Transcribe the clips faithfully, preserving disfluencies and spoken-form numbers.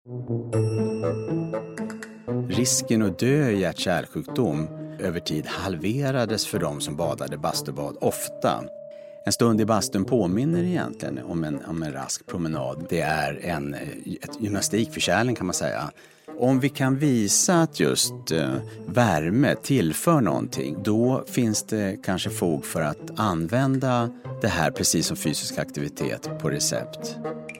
Risken att dö i hjärt-kärlsjukdom över tid halverades för de som badade bastubad ofta. En stund i bastun påminner egentligen om en, om en rask promenad. Det är en ett gymnastikförkärlning kan man säga. Om vi kan visa att just eh, värme tillför någonting, då finns det kanske fog för att använda det här precis som fysisk aktivitet på recept.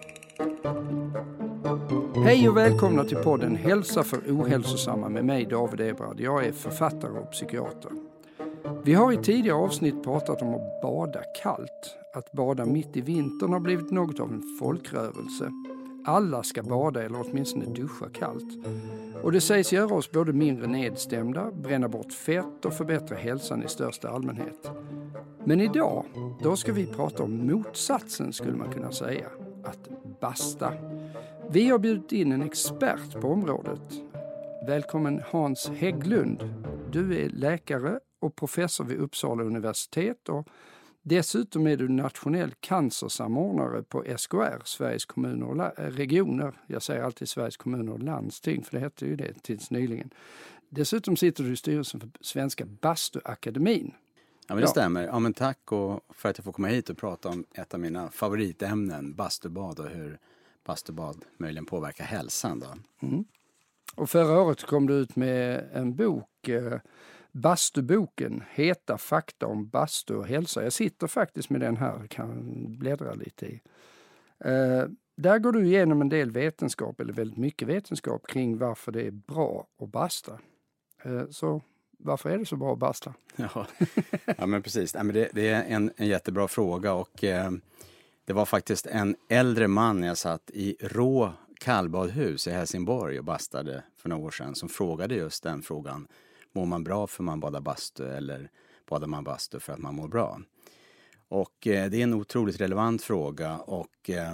Hej och välkomna till podden Hälsa för ohälsosamma med mig David Ebrard. Jag är författare och psykiater. Vi har i tidigare avsnitt pratat om att bada kallt. Att bada mitt i vintern har blivit något av en folkrörelse. Alla ska bada eller åtminstone duscha kallt. Och det sägs göra oss både mindre nedstämda, bränna bort fett och förbättra hälsan i största allmänhet. Men idag, då ska vi prata om motsatsen skulle man kunna säga. Att basta. Vi har bjudit in en expert på området. Välkommen Hans Hägglund. Du är läkare och professor vid Uppsala universitet och dessutom är du nationell cancersamordnare på S K R, Sveriges kommuner och regioner. Jag säger alltid Sveriges kommuner och landsting, för det hette ju det tills nyligen. Dessutom sitter du i styrelsen för Svenska Bastuakademin. Ja, men det ja. stämmer. Ja, men tack och för att jag får komma hit och prata om ett av mina favoritämnen, bastubad och hur bastubad möjligen påverkar hälsan då. Mm. Och förra året kom du ut med en bok, eh, Bastuboken, Heta fakta om bastu och hälsa. Jag sitter faktiskt med den här, kan bläddra lite i. Eh, där går du igenom en del vetenskap, eller väldigt mycket vetenskap, kring varför det är bra att basta. Eh, så varför är det så bra att basta? Ja, ja men precis. Ja, men det, det är en, en jättebra fråga och eh, det var faktiskt en äldre man jag satt i Rå kallbadhus i Helsingborg och bastade för några år sedan som frågade just den frågan. Mår man bra för man badar bastu eller badar man bastu för att man mår bra? Och eh, det är en otroligt relevant fråga och eh,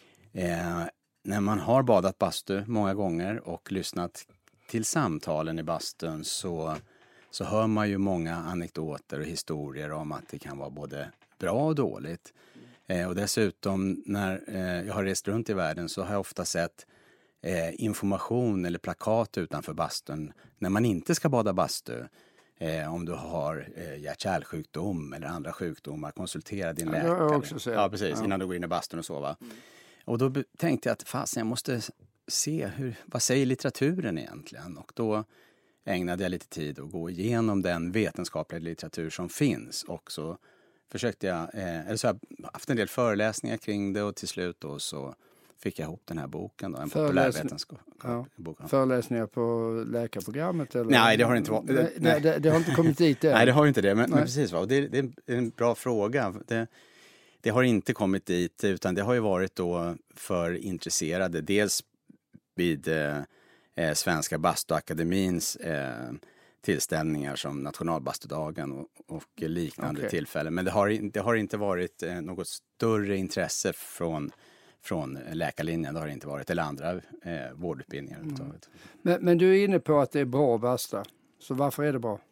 eh, när man har badat bastu många gånger och lyssnat till samtalen i bastun så, så hör man ju många anekdoter och historier om att det kan vara både bra och dåligt. Eh, och dessutom när eh, jag har rest runt i världen så har jag ofta sett eh, information eller plakat utanför bastun när man inte ska bada bastu. Eh, om du har eh, hjärt-kärlsjukdom eller andra sjukdomar, konsultera din ja, läkare. Jag också sett. Ja, precis, ja. Innan du går in i bastun och sova. Mm. Och då be- tänkte jag att fasen, jag måste se hur, vad säger litteraturen egentligen? Och då ägnade jag lite tid att gå igenom den vetenskapliga litteratur som finns och så försökte jag, eh, eller så har jag haft en del föreläsningar kring det och till slut då så fick jag ihop den här boken då, en populärvetenskap. Ja. Föreläsningar på läkarprogrammet? Eller? Nej, det har inte varit. Nej, det, det, det har inte kommit dit än. Nej, det har inte det, men, men precis. Va? Det, det är en bra fråga. Det, det har inte kommit dit, utan det har ju varit då för intresserade, dels vid eh, Svenska Bastuakademins eh, tillställningar som nationalbastudagen och, och liknande okay. tillfällen. Men det har, det har inte varit eh, något större intresse från, från läkarlinjen. Det har det inte varit, eller andra eh, vårdutbildningar. Mm. Men, men du är inne på att det är bra att basta. Så varför är det bra?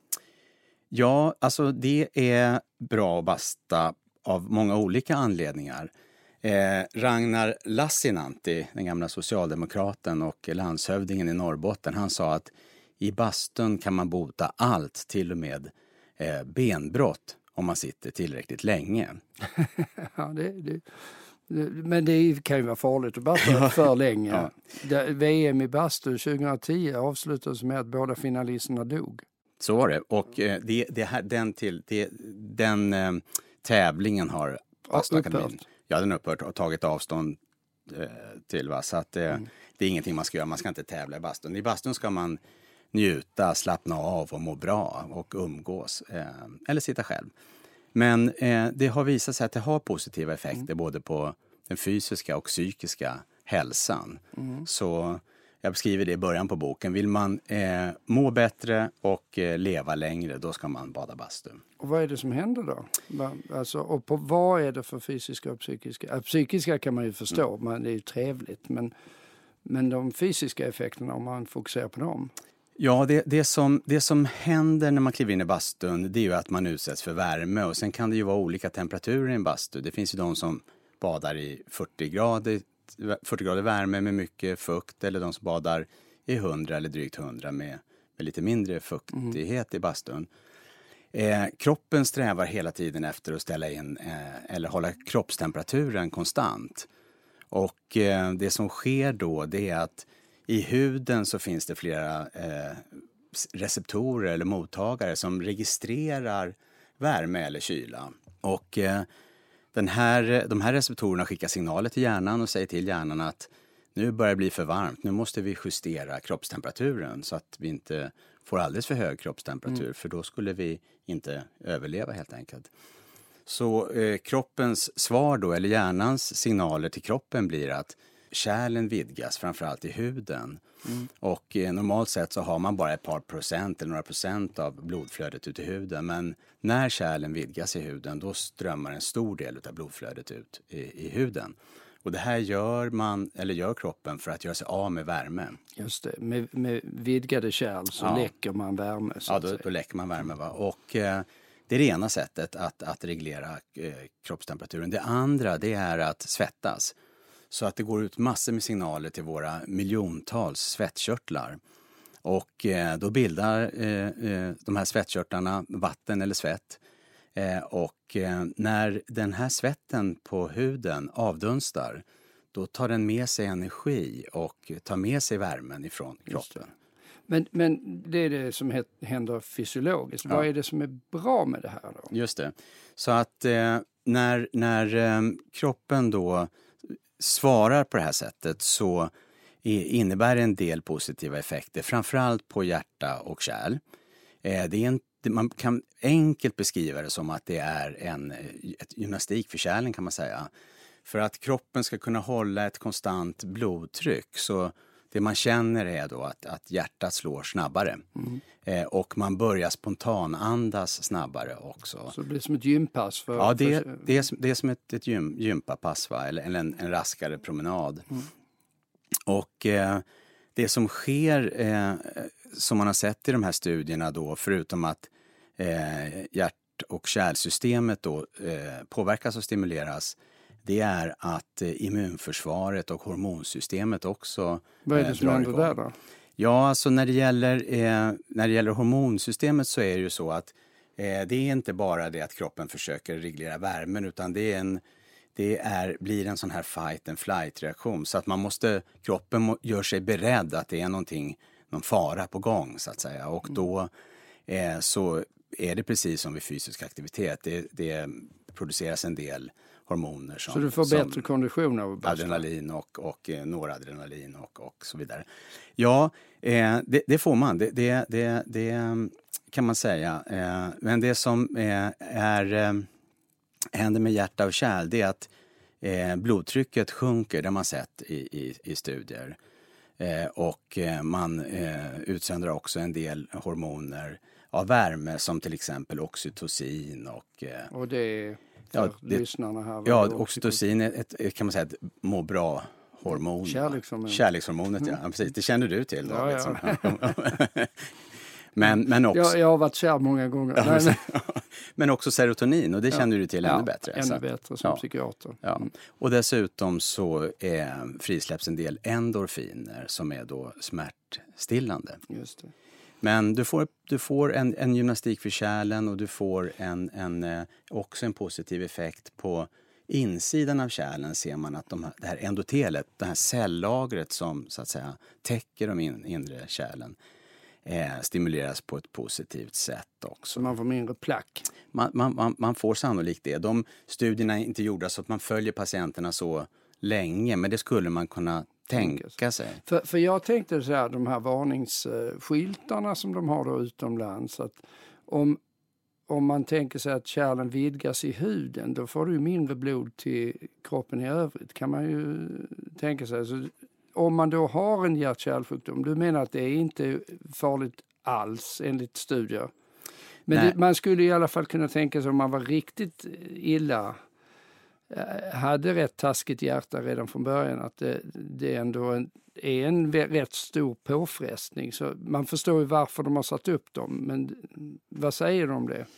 Ja, alltså det är bra att basta av många olika anledningar. Eh, Ragnar Lassinantti, den gamla socialdemokraten och landshövdingen i Norrbotten, han sa att i bastun kan man bota allt, till och med eh, benbrott, om man sitter tillräckligt länge. ja, det, det, det, men det kan ju vara farligt att basta för länge. Ja. Det, V M i bastu tjugohundratio avslutades med att båda finalisterna dog. Så var det. Och eh, det, det här, den, till, det, den eh, tävlingen har Bastuakademin, ja, den upphört och tagit avstånd eh, till. Va? Så att, eh, mm. det är ingenting man ska göra. Man ska inte tävla i bastun. I bastun ska man njuta, slappna av och må bra och umgås. Eh, eller sitta själv. Men eh, det har visat sig att det har positiva effekter mm. både på den fysiska och psykiska hälsan. Mm. Så jag beskriver det i början på boken. Vill man eh, må bättre och eh, leva längre, då ska man bada bastu. Och vad är det som händer då? Alltså, och på vad är det för fysiska och psykiska? Äh, psykiska kan man ju förstå, mm. men det är ju trevligt. Men, men de fysiska effekterna, om man fokuserar på dem? Ja, det, det, som, det som händer när man kliver in i bastun, det är ju att man utsätts för värme. Och sen kan det ju vara olika temperaturer i en bastu. Det finns ju de som badar i fyrtio grader fyrtio grader värme med mycket fukt, eller de som badar i hundra eller drygt hundra med, med lite mindre fuktighet mm. i bastun. Eh, kroppen strävar hela tiden efter att ställa in eh, eller hålla kroppstemperaturen konstant. Och eh, det som sker då, det är att i huden så finns det flera eh, receptorer eller mottagare som registrerar värme eller kyla. Och eh, den här, de här receptorerna skickar signaler till hjärnan och säger till hjärnan att nu börjar det bli för varmt, nu måste vi justera kroppstemperaturen så att vi inte får alldeles för hög kroppstemperatur, mm. för då skulle vi inte överleva helt enkelt. Så eh, kroppens svar då, eller hjärnans signaler till kroppen blir att kärlen vidgas, framförallt i huden. Mm. Och eh, normalt sett så har man bara ett par procent eller några procent av blodflödet ut i huden. Men när kärlen vidgas i huden, då strömmar en stor del av blodflödet ut i, i huden. Och det här gör man, eller gör kroppen för att göra sig av med värme. Just det, med, med vidgade kärl så ja. läcker man värme. Så ja, då, då läcker man värme. Va? Och eh, det är det ena sättet att, att reglera eh, kroppstemperaturen. Det andra, det är att svettas. Så att det går ut massor med signaler till våra miljontals svettkörtlar. Och eh, då bildar eh, eh, de här svettkörtlarna vatten eller svett. Eh, och eh, när den här svetten på huden avdunstar, då tar den med sig energi och tar med sig värmen ifrån kroppen. Men, men det är det som händer fysiologiskt. Ja. Vad är det som är bra med det här då? Just det. Så att eh, när, när eh, kroppen då svarar på det här sättet så innebär det en del positiva effekter, framförallt på hjärta och kärl. Eh, det är en Man kan enkelt beskriva det som att det är en ett gymnastik för kärlen, kan man säga. För att kroppen ska kunna hålla ett konstant blodtryck, så det man känner är då att, att hjärtat slår snabbare. Mm. Eh, och man börjar spontanandas snabbare också. Så det blir som ett gympass? För, ja, det, för... det, är, det är som ett, ett gym, gympapass, va? Eller, eller en, en raskare promenad. Mm. Och eh, det som sker... Eh, som man har sett i de här studierna då, förutom att eh, hjärt- och kärlsystemet då eh, påverkas och stimuleras, det är att eh, immunförsvaret och hormonsystemet också Vad är det som eh, händer där då? Ja, alltså när det gäller, eh, när det gäller hormonsystemet så är det ju så att eh, det är inte bara det att kroppen försöker reglera värmen, utan det är en Det är, blir en sån här fight and flight reaktion, så att man måste, kroppen må, gör sig beredd att det är någonting, någon fara på gång så att säga, och då eh, så är det precis som vid fysisk aktivitet, det, det produceras en del hormoner som, så du får som bättre kondition av adrenalin och, och eh, noradrenalin och, och så vidare. Ja, eh, det, det får man, det, det, det, det kan man säga, eh, men det som eh, är eh, händer med hjärta och kärl, det är att eh, blodtrycket sjunker, det har man sett i, i, i studier. Eh, och eh, man eh, utsöndrar också en del hormoner av värme, som till exempel oxytocin. Och, eh, och det är för ja, det, lyssnarna här. Ja, oxytocin är ett, ett, kan man säga, ett må bra hormon. Kärlekshormon. Kärlekshormonet, ja. Ja, precis. Det känner du till då. Ja, liksom. ja. Men, men också... jag, jag har varit kär många gånger. Ja, nej, men... men också serotonin, och det känner ja, du till ja, ännu bättre. ännu så. bättre som ja. psykiater. Ja. Mm. Och dessutom så eh, frisläpps en del endorfiner som är då smärtstillande. Just det. Men du får, du får en, en gymnastik för kärlen, och du får en, en, eh, också en positiv effekt på insidan av kärlen. Ser man att de här, det här endotelet, det här cellagret som så att säga täcker de in, inre kärlen, Eh, stimuleras på ett positivt sätt också. Så man får mindre plack? Man, man, man, man får sannolikt det. De studierna är inte gjorda så att man följer patienterna så länge, men det skulle man kunna tänka sig. För, för jag tänkte så här, de här varningsskyltarna som de har då utomlands, att om, om man tänker sig att kärlen vidgas i huden, då får du ju mindre blod till kroppen i övrigt, kan man ju tänka sig. Så om man då har en hjärt-kärlsjukdom, du menar att det är inte farligt alls enligt studier. Men det, man skulle i alla fall kunna tänka sig, om man var riktigt illa, hade rätt taskigt hjärta redan från början, att det, det ändå en, är en rätt stor påfrestning. Så man förstår ju varför de har satt upp dem, men vad säger de om det?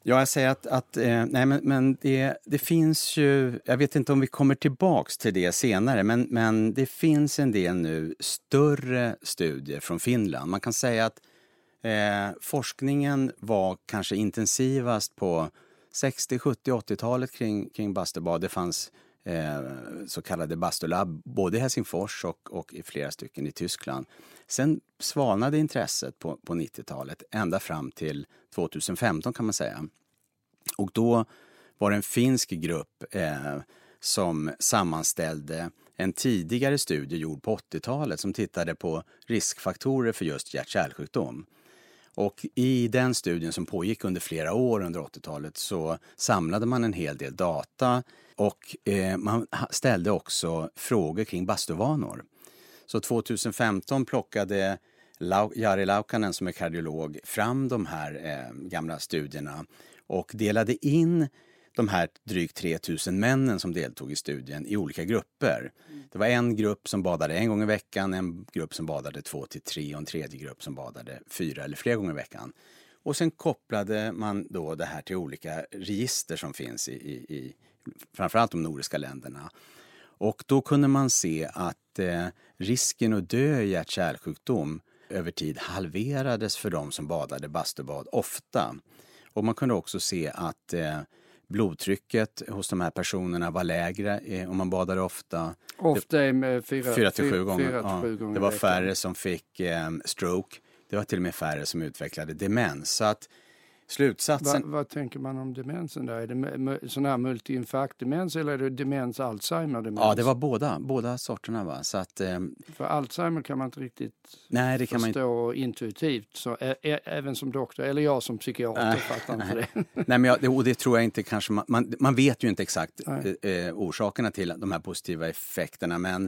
Ja, jag säger att, att eh, nej, men, men det, det finns ju, jag vet inte om vi kommer tillbaks till det senare, men, men det finns en del nu större studier från Finland. Man kan säga att eh, forskningen var kanske intensivast på sextio, sjuttio, åttiotalet kring, kring bastubad. Det fanns eh, så kallade bastulabb både i Helsingfors och, och i flera stycken i Tyskland. Sen svalnade intresset på, på nittiotalet ända fram till tjugohundrafemton kan man säga. Och då var det en finsk grupp eh, som sammanställde en tidigare studie gjord på åttiotalet som tittade på riskfaktorer för just hjärt-kärlsjukdom. Och i den studien som pågick under flera år under åttiotalet så samlade man en hel del data och eh, man ställde också frågor kring bastuvanor. Så tjugohundrafemton plockade Lau- Jari Laukkanen som är kardiolog fram de här eh, gamla studierna och delade in de här drygt tre tusen männen som deltog i studien i olika grupper. Det var en grupp som badade en gång i veckan, en grupp som badade två till tre och en tredje grupp som badade fyra eller fler gånger i veckan. Och sen kopplade man då det här till olika register som finns i, i, i framförallt de nordiska länderna. Och då kunde man se att eh, risken att dö i hjärt-kärlsjukdom över tid halverades för de som badade bastubad ofta. Och man kunde också se att eh, blodtrycket hos de här personerna var lägre eh, om man badade ofta. Ofta är med fyra, fyra till sju gånger. Fyra till Ja, sju gånger det var veckan. färre som fick eh, stroke. Det var till och med färre som utvecklade demens. Så att slutsatsen... Va, vad tänker man om demensen där? Är det m- m- sån här multi-infarkt-demens eller är det demens, Alzheimer-demens? Ja, det var båda, båda sorterna va. Så att, eh, För Alzheimer kan man inte riktigt nej, det kan förstå man intuitivt. Så ä- ä- även som doktor, eller jag som psykiater Nej, fattar inte nej. det. Nej, men jag, det, och det tror jag inte kanske, man, man, man vet ju inte exakt eh, eh, orsakerna till de här positiva effekterna, men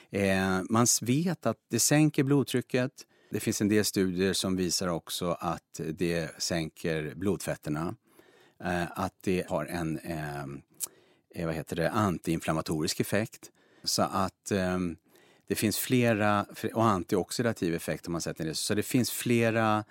eh, man vet att det sänker blodtrycket. Det finns en del studier som visar också att det sänker blodfetterna, eh, att det har en eh, vad heter det, antiinflammatorisk effekt. Så att eh, det finns flera, och antioxidativ effekt om man sätter det. Så det finns flera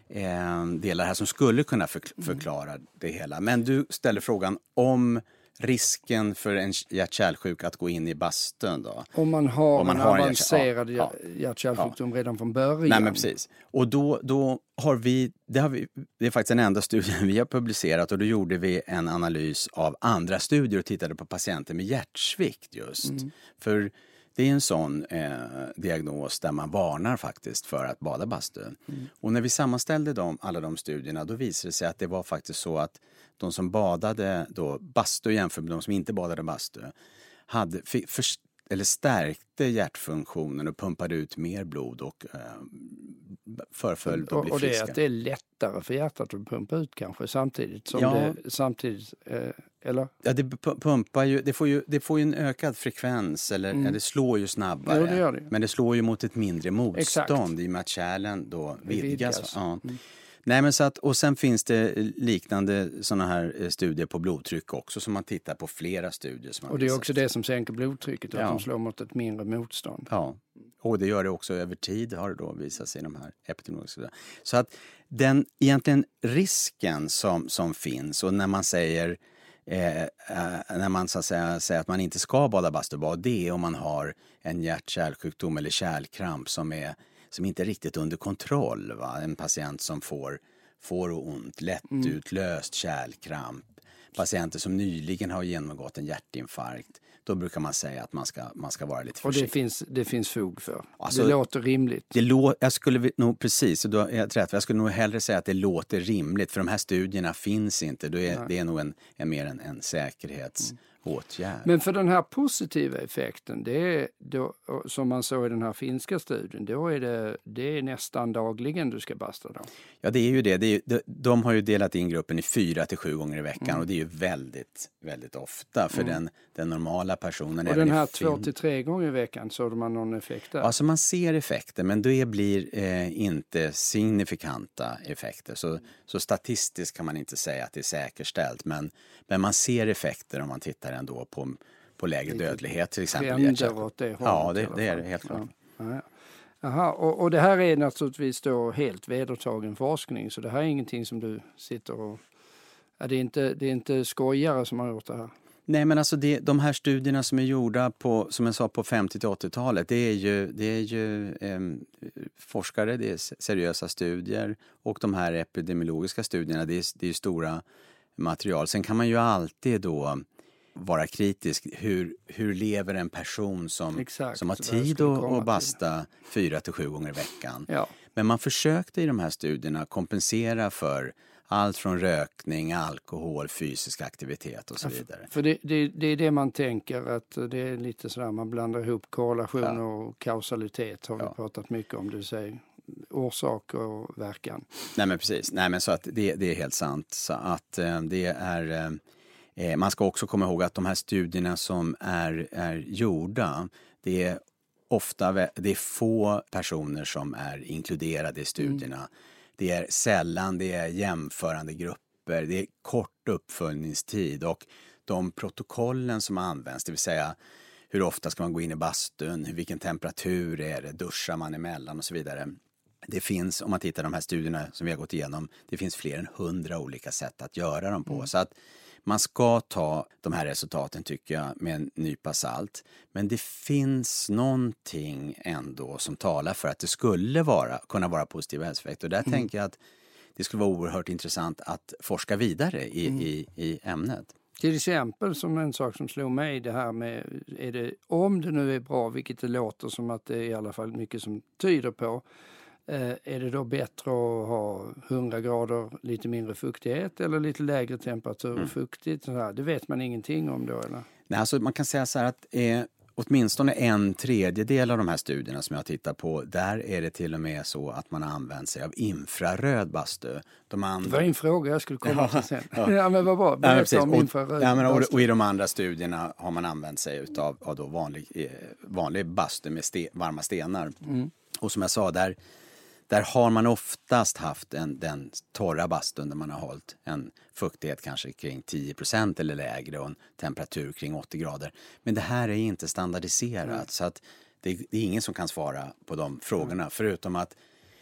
eh, delar här som skulle kunna för, förklara det hela. Men du ställer frågan om risken för en hjärt-kärlsjuk att gå in i bastun då. Om man har Om man en har en avancerad hjärt- ja, hjärt-kärlsjukdom ja. redan från början. Nej men precis. Och då, då har vi det, har vi, det är faktiskt den enda studien vi har publicerat och då gjorde vi en analys av andra studier och tittade på patienter med hjärtsvikt just. Mm. För det är en sån eh, diagnos där man varnar faktiskt för att bada bastu. Mm. Och när vi sammanställde dem, alla de studierna, då visade det sig att det var faktiskt så att de som badade då bastu jämfört med de som inte badade bastu hade för, eller stärkte hjärtfunktionen och pumpade ut mer blod och eh, föreföll att bli friska. Och det är att det är lättare för hjärtat att pumpa ut kanske samtidigt som ja. det samtidigt eh, eller? Ja, det pumpar ju, det får ju, det får ju en ökad frekvens eller mm. ja, det slår ju snabbare. Jo, det gör det. Men det slår ju mot ett mindre motstånd. Exakt. I och med att kärlen då vidgas. vidgas. Ja. Mm. Nej, men så att, och sen finns det liknande såna här studier på blodtryck också som man tittar på flera studier. Som och det är också det som sänker blodtrycket, att ja. de slår mot ett mindre motstånd. Ja, och det gör det också över tid har det då visat sig i de här epidemiologiska. Så att den egentligen risken som, som finns och när man säger Eh, eh, när man så att säga, säger att man inte ska bada bastubad, det är om man har en hjärt-kärlsjukdom eller kärlkramp som, är, som inte är riktigt under kontroll. Va? En patient som får, får ont, lättutlöst kärlkramp. Patienter som nyligen har genomgått en hjärtinfarkt. Då brukar man säga att man ska, man ska vara lite försiktig. Och det finns, det finns fog för. Alltså, det låter rimligt. Det lå, jag skulle nog precis, då är jag, rätt, jag skulle nog hellre säga att det låter rimligt. För de här studierna finns inte. Då är, det är nog en, en mer en, en säkerhetsåtgärd. Men för den här positiva effekten, det är då, som man såg i den här finska studien, då är det, det är nästan dagligen du ska basta då. Ja, det är ju det. det är, de, de har ju delat in gruppen i fyra till sju gånger i veckan. Mm. Och det är ju väldigt, väldigt ofta för mm. den, den normala personen. Och den här två till tre gånger i veckan, såg man någon effekt där? Alltså man ser effekter, men det blir eh, inte signifikanta effekter. Så, så statistiskt kan man inte säga att det är säkerställt. Men, men man ser effekter om man tittar ändå på, på lägre dödlighet till exempel. Trender åt det hållet. Ja, det, det är det helt klart. Ja. Ja. Aha, och, och det här är naturligtvis då helt vedertagen forskning, så det här är ingenting som du sitter och Ja, det, är inte, det är inte skojare som har gjort det här. Nej, men alltså det, de här studierna som är gjorda på, som jag sa, på femtio till åttiotalet, det är ju, det är ju eh, forskare, det är seriösa studier, och de här epidemiologiska studierna, det är, det är stora material. Sen kan man ju alltid då vara kritisk. Hur, hur lever en person som, Exakt, som har tid att, att basta fyra till sju gånger i veckan? Ja. Men man försökte i de här studierna kompensera för allt från rökning, alkohol, fysisk aktivitet och så vidare. För det, det, det är det man tänker, att det är lite sådär, man blandar ihop korrelation ja. och kausalitet har vi ja. pratat mycket om, det vill säga orsak och verkan. Nej men precis, nej men så att det, det är helt sant. Så att eh, det är, eh, man ska också komma ihåg att de här studierna som är, är gjorda, det är ofta, det är få personer som är inkluderade i studierna. Mm. Det är sällan, det är jämförande grupper, det är kort uppföljningstid, och de protokollen som används, det vill säga hur ofta ska man gå in i bastun, vilken temperatur är det, duschar man emellan och så vidare. Det finns, om man tittar på de här studierna som vi har gått igenom, det finns fler än hundra olika sätt att göra dem på. Mm. Så att man ska ta de här resultaten, tycker jag, med en nypa salt. Men det finns någonting ändå som talar för att det skulle vara, kunna vara positiva hälsoeffekter. Och där mm. tänker jag att det skulle vara oerhört intressant att forska vidare i, mm. i, i ämnet. Till exempel som en sak som slog mig, det här med, är det, om det nu är bra, vilket det låter som att det är i alla fall mycket som tyder på, eh, är det då bättre att ha hundra grader lite mindre fuktighet eller lite lägre temperatur och mm. fuktigt? Så här, det vet man ingenting om då, eller? Nej, alltså man kan säga så här att eh, åtminstone en tredjedel av de här studierna som jag tittar på, där är det till och med så att man har använt sig av infraröd bastu. De andra... Det var en fråga jag skulle komma till sen. Ja, ja men vad bra, berätta ja, om infraröd ja, men, och, och i de andra studierna har man använt sig av, av då vanlig, vanlig bastu med ste, varma stenar. Mm. Och som jag sa, där, där har man oftast haft en, den torra bastun där man har hållit en fuktighet kanske kring tio procent eller lägre och en temperatur kring åttio grader. Men det här är inte standardiserat, mm. så att det, det är ingen som kan svara på de frågorna, förutom att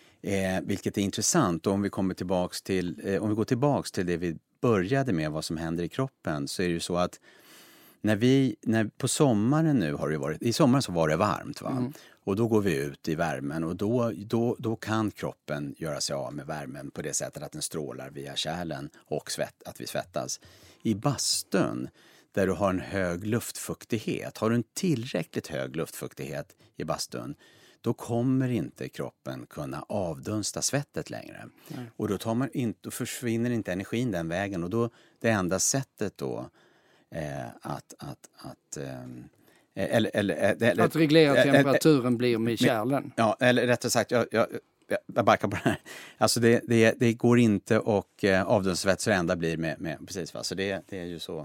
eh, vilket är intressant, och om vi kommer tillbaks till eh, om vi går tillbaks till det vi började med, vad som händer i kroppen, så är det ju så att när vi, när på sommaren nu har det varit, i sommaren så var det varmt va? Mm. Och då går vi ut i värmen, och då, då, då kan kroppen göra sig av med värmen på det sättet att den strålar via kärlen och svett, att vi svettas. I bastun, där du har en hög luftfuktighet, har du en tillräckligt hög luftfuktighet i bastun, då kommer inte kroppen kunna avdunsta svettet längre. Mm. Och då, tar man in, då försvinner inte energin den vägen, och då det enda sättet då eh, att... att, att eh, Eller, eller, eller, att reglera temperaturen äh, blir med kärlen. Ja, eller rättare sagt, jag, jag, jag backar på det här. Alltså det, det, det går inte, och eh, avdunstningssvett så enda blir med, med precis va. Så det, det är ju så.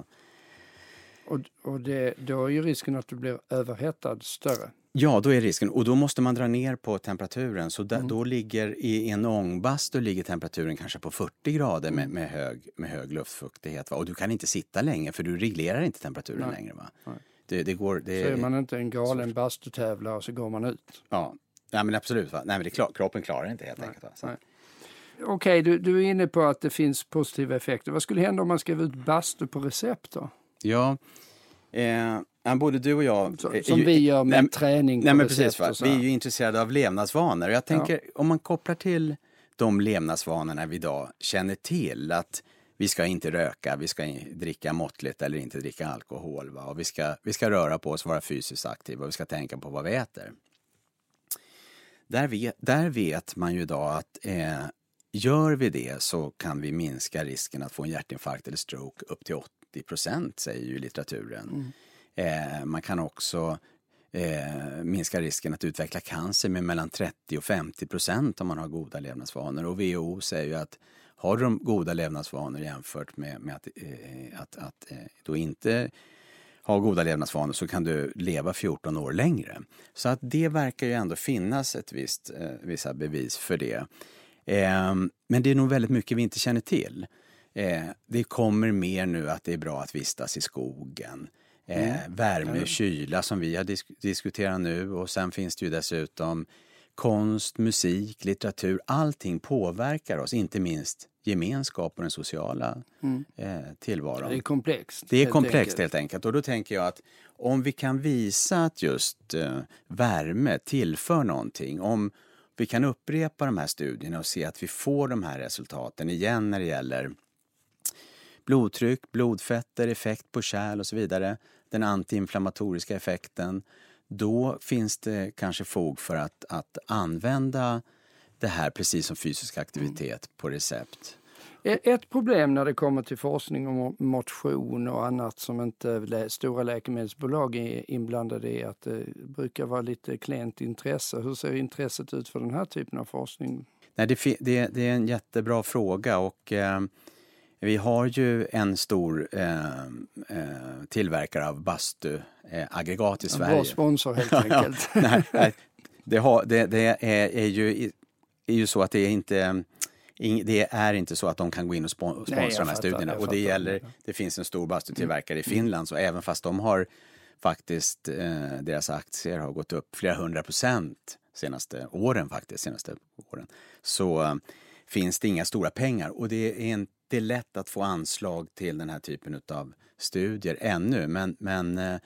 Och, och det, då är ju risken att du blir överhettad större. Ja, då är risken. Och då måste man dra ner på temperaturen. Så där, mm. då ligger i en ångbastu ligger temperaturen kanske på fyrtio grader med, med, hög, med hög luftfuktighet. Va? Och du kan inte sitta länge, för du reglerar inte temperaturen Nej. längre va. Nej. Det, det går, det, så är man inte en galen bastutävlare så går man ut. Ja, ja men absolut. Va? Nej, men det klar, kroppen klarar inte helt Nej. enkelt. Va? Så. Okej, okay, du, du är inne på att det finns positiva effekter. Vad skulle hända om man skrev ut bastu på recept då? Ja, eh, både du och jag... Så, som ju, vi gör med nej, träning på nej, men recept. Precis, vi är ju intresserade av levnadsvanor. Jag tänker, ja. om man kopplar till de levnadsvanorna vi idag känner till, att vi ska inte röka, vi ska dricka måttligt eller inte dricka alkohol. Va? Och vi ska, vi ska röra på oss, vara fysiskt aktiva, och vi ska tänka på vad vi äter. Där vet, där vet man ju idag att eh, gör vi det så kan vi minska risken att få en hjärtinfarkt eller stroke upp till åttio procent, säger ju litteraturen. Mm. Eh, man kan också eh, minska risken att utveckla cancer med mellan trettio och femtio procent om man har goda levnadsvanor. Och W H O säger ju att har de goda levnadsvanor jämfört med, med att, eh, att, att eh, då inte ha goda levnadsvanor, så kan du leva fjorton år längre. Så att det verkar ju ändå finnas ett visst, eh, vissa bevis för det. Eh, men det är nog väldigt mycket vi inte känner till. Eh, det kommer mer nu att det är bra att vistas i skogen. Eh, mm. Värme och kyla som vi har disk- diskuterat nu. Och sen finns det ju dessutom konst, musik, litteratur. Allting påverkar oss, inte minst gemenskap och den sociala mm. eh, tillvaron. Det är komplext. Det är helt komplext enkelt. helt enkelt. Och då tänker jag att om vi kan visa att just eh, värme tillför någonting, om vi kan upprepa de här studierna och se att vi får de här resultaten igen när det gäller blodtryck, blodfetter, effekt på kärl och så vidare, den antiinflammatoriska effekten, då finns det kanske fog för att, att använda det här precis som fysisk aktivitet mm. på recept. Ett problem när det kommer till forskning om motion och annat som inte stora läkemedelsbolag är inblandade i, att det brukar vara lite klent intresse. Hur ser intresset ut för den här typen av forskning? Nej, det, det, det är en jättebra fråga och eh, vi har ju en stor eh, eh, tillverkare av bastuaggregat i Sverige. En bra sponsor helt enkelt. ja, nej, nej, det, har, det, det är, är, ju, är ju så att det är inte... Det är inte så att de kan gå in och sponsra Nej, de här studierna. Och det gäller, det finns en stor bastutillverkare mm. i Finland, så även fast de har faktiskt, eh, deras aktier har gått upp flera hundra procent senaste åren faktiskt, senaste åren, så eh, finns det inga stora pengar. Och det är inte lätt att få anslag till den här typen av studier ännu. Men, men eh,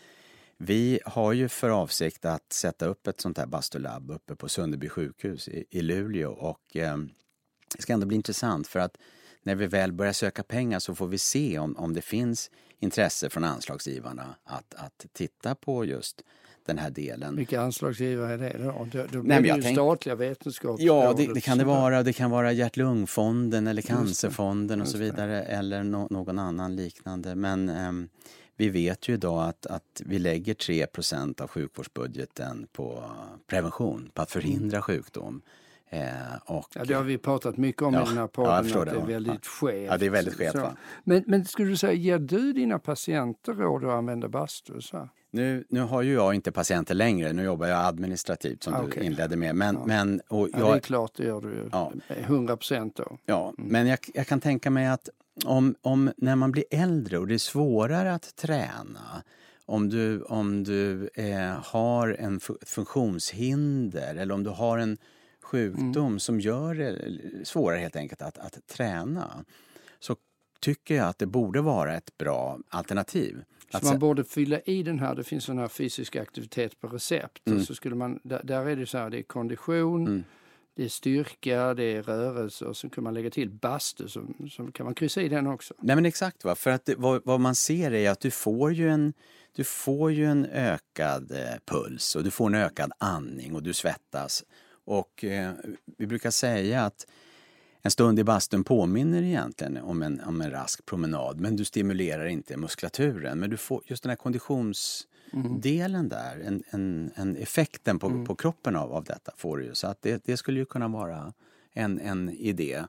vi har ju för avsikt att sätta upp ett sånt här bastulabb uppe på Sunderby sjukhus i, i Luleå och eh, det ska ändå bli intressant för att när vi väl börjar söka pengar så får vi se om, om det finns intresse från anslagsgivarna att, att titta på just den här delen. Vilka anslagsgivare är det då? Då, då blir Nej, det ju tänk... statliga vetenskaps. Ja, det, det kan det vara. Det kan vara Hjärt-lungfonden eller Cancerfonden och så vidare eller no, någon annan liknande. Men um, vi vet ju idag att, att vi lägger tre procent av sjukvårdsbudgeten på prevention, på att förhindra mm. sjukdom. Eh, och, ja, det har vi pratat mycket om ja, i den här podden, ja, att det, det är väldigt ja. skevt. Ja, det är väldigt skevt. Men, men skulle du säga, ger du dina patienter råd att använda bastu? Så? Nu, nu har ju jag inte patienter längre, nu jobbar jag administrativt som okay. du inledde med. Men, ja. men, och jag, ja, det är klart, det gör du ju. Ja. hundra procent då. Ja, mm. men jag, jag kan tänka mig att om, om när man blir äldre och det är svårare att träna, om du, om du eh, har en funktionshinder eller om du har en sjukdom mm. som gör det svårare helt enkelt att, att träna, så tycker jag att det borde vara ett bra alternativ. Så att man se- borde fylla i den här, det finns sån här fysisk aktivitet på recept. Mm. Så skulle man, där, där är det så här, det är kondition, mm. det är styrka, det är rörelse och så kan man lägga till bastu, så, så kan man kryssa i den också. Nej men exakt, va? För att det, vad, vad man ser är att du får ju en du får ju en ökad eh, puls och du får en ökad andning och du svettas. Och eh, vi brukar säga att en stund i bastun påminner egentligen om en, om en rask promenad. Men du stimulerar inte muskulaturen. Men du får just den här konditionsdelen mm. där. En, en, en effekten på, mm. på kroppen av, av detta får du ju. Så att det, det skulle ju kunna vara en, en idé.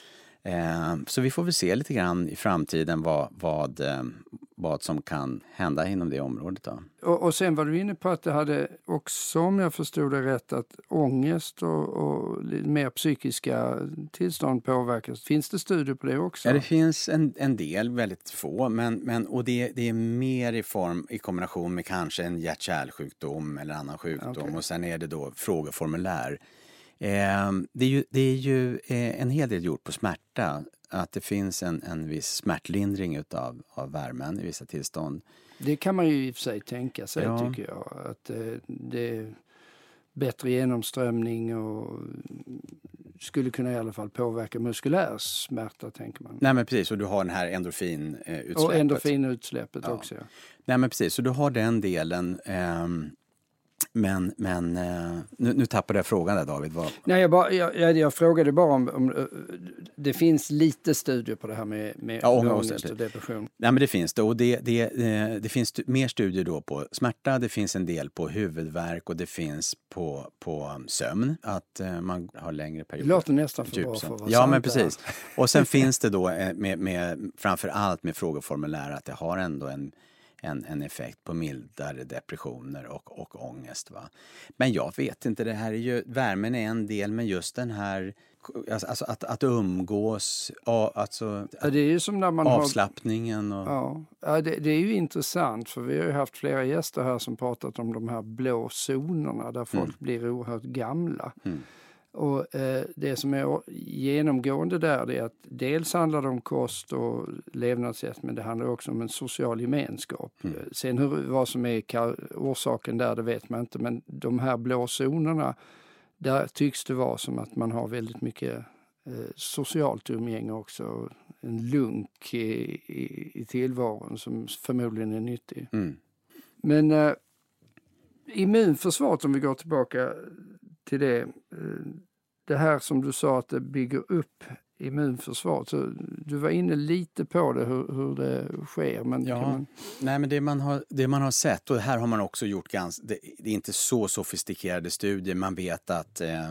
Eh, så vi får väl se lite grann i framtiden vad, vad, eh, vad som kan hända inom det området då. Och, och sen var du inne på att det hade också, om jag förstod det rätt, att ångest och, och mer psykiska tillstånd påverkas. Finns det studier på det också? Ja, det finns en, en del, väldigt få, men, men, och det, det är mer i form i kombination med kanske en hjärt-kärlsjukdom eller annan sjukdom. Okay. Och sen är det då frågeformulär. Eh, det är ju, det är ju eh, en hel del gjort på smärta, att det finns en, en viss smärtlindring utav, av värmen i vissa tillstånd. Det kan man ju i och för sig tänka sig, ja. tycker jag. Att eh, det är bättre genomströmning och skulle kunna i alla fall påverka muskulär smärta, tänker man. Nej men precis, och du har den här endorfinutsläppet. Och endorfinutsläppet ja. också, ja. Nej men precis, så du har den delen. Ehm, Men, men nu, nu tappade jag frågan där, David. Vad... Nej, jag, bara, jag, jag frågade bara om, om det finns lite studier på det här med, med ja, ångest och depression. Nej, men det finns det. Och det, det, det finns mer studier då på smärta, det finns en del på huvudvärk och det finns på, på sömn. Att man har längre perioder. Det låter nästan för bra för att vara Ja, sant men precis. Och sen finns det då med, med, framför allt med frågeformulär att det har ändå en En, en effekt på mildare depressioner och, och ångest. Va? Men jag vet inte, det här är ju, värmen är en del, men just den här, alltså att, att umgås, alltså ja, det är ju som när man avslappningen. Och... Har, ja, det, det är ju intressant, för vi har ju haft flera gäster här som pratat om de här blå zonerna där folk mm. blir oerhört gamla. Mm. Och eh, det som är genomgående där är att dels handlar det om kost och levnadssätt, men det handlar också om en social gemenskap. Mm. Sen hur, vad som är orsaken där, det vet man inte, men de här blå zonerna, där tycks det vara som att man har väldigt mycket eh, socialt umgänge också. En lunk i, i, i tillvaron som förmodligen är nyttig. Mm. Men eh, immunförsvaret, om vi går tillbaka till det, eh, det här som du sa att det bygger upp immunförsvaret. Så du var inne lite på det, hur, hur det sker. Men ja, kan man... nej, men det man, har, det man har sett, och här har man också gjort ganska, det, det är inte så sofistikerade studier. Man vet att eh,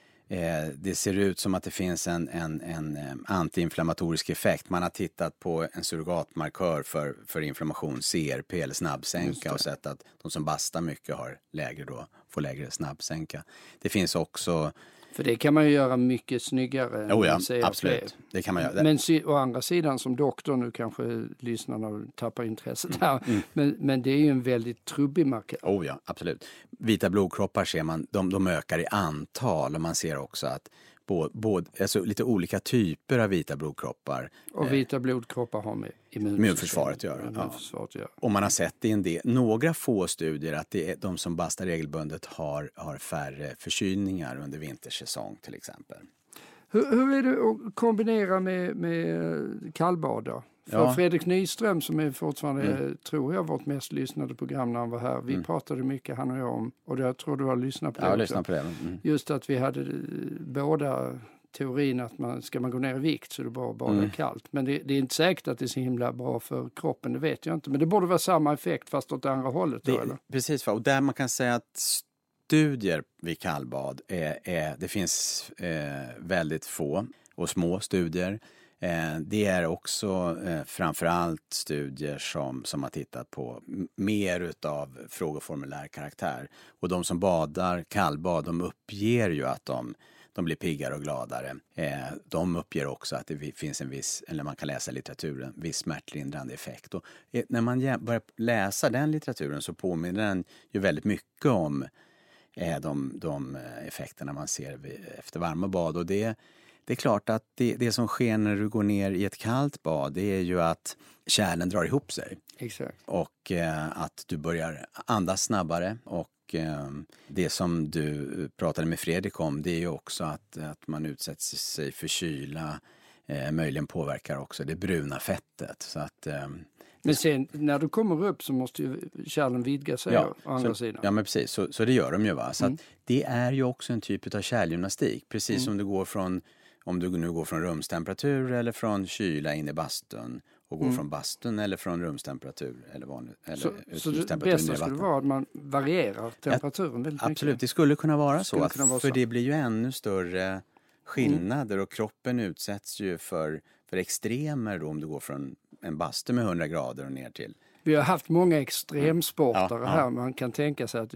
eh, det ser ut som att det finns en, en, en eh, antiinflammatorisk effekt. Man har tittat på en surrogatmarkör för, för inflammation, C R P eller snabbsänka, och sett att de som bastar mycket har lägre då, får lägre snabbsänka. Det finns också... För det kan man ju göra mycket snyggare. Oh ja, absolut. Det kan man göra. Men å andra sidan, som doktor, nu kanske lyssnarna tappar intresset här, mm. men, men det är ju en väldigt trubbig markör. Oh ja, absolut. Vita blodkroppar ser man, de, de ökar i antal, och man ser också att både, både, alltså lite olika typer av vita blodkroppar. Och vita blodkroppar har med immunförsvaret att göra. Immunförsvaret ja. Och man har sett det i en del, några få studier att det är de som bastar regelbundet har, har färre förkylningar under vintersäsong till exempel. Hur, hur är det att kombinera med, med kallbad då? För ja. Fredrik Nyström, som är fortfarande, mm. tror jag, vårt mest lyssnade program när han var här. Vi mm. pratade mycket, han och jag, om, och jag tror du har lyssnat på ja, det jag lyssnat på det. Mm. Just att vi hade båda teorin att man, ska man gå ner i vikt så är det bara att bada mm. kallt. Men det, det är inte säkert att det är så himla bra för kroppen, det vet jag inte. Men det borde vara samma effekt fast åt andra hållet. Det, då, eller? Precis, och där man kan säga att studier vid kallbad är, är det finns eh, väldigt få och små studier. Eh, det är också eh, framförallt studier som, som har tittat på m- mer utav frågeformulärkaraktär. Och de som badar kallbad, de uppger ju att de, de blir piggare och gladare. Eh, de uppger också att det finns en viss, eller man kan läsa i litteraturen, viss smärtlindrande effekt. Och eh, när man jä- börjar läsa den litteraturen så påminner den ju väldigt mycket om eh, de, de effekterna man ser vid, efter varma bad. Och det Det är klart att det, det som sker när du går ner i ett kallt bad, det är ju att kärlen drar ihop sig. Exakt. Och eh, att du börjar andas snabbare. Och eh, det som du pratade med Fredrik om, det är ju också att, att man utsätter sig för kyla. Eh, möjligen påverkar också det bruna fettet. Så att... Eh, Men sen när du kommer upp så måste ju kärlen vidga sig ja, å andra så, sidan. Ja, men precis. Så, så det gör de ju, va? Så mm. att det är ju också en typ av kärlgymnastik. Precis mm. som du går från... Om du nu går från rumstemperatur eller från kyla in i bastun och går mm. från bastun eller från rumstemperatur eller vanlig, eller så, så det bästa skulle vara att man varierar temperaturen ja, väldigt absolut, mycket. Absolut, det skulle kunna vara så. Att, kunna vara för så. det blir ju ännu större skillnader mm. och kroppen utsätts ju för, för extremer då, om du går från en bastu med hundra grader och ner till. Vi har haft många extremsportare ja, här. ja. Man kan tänka sig att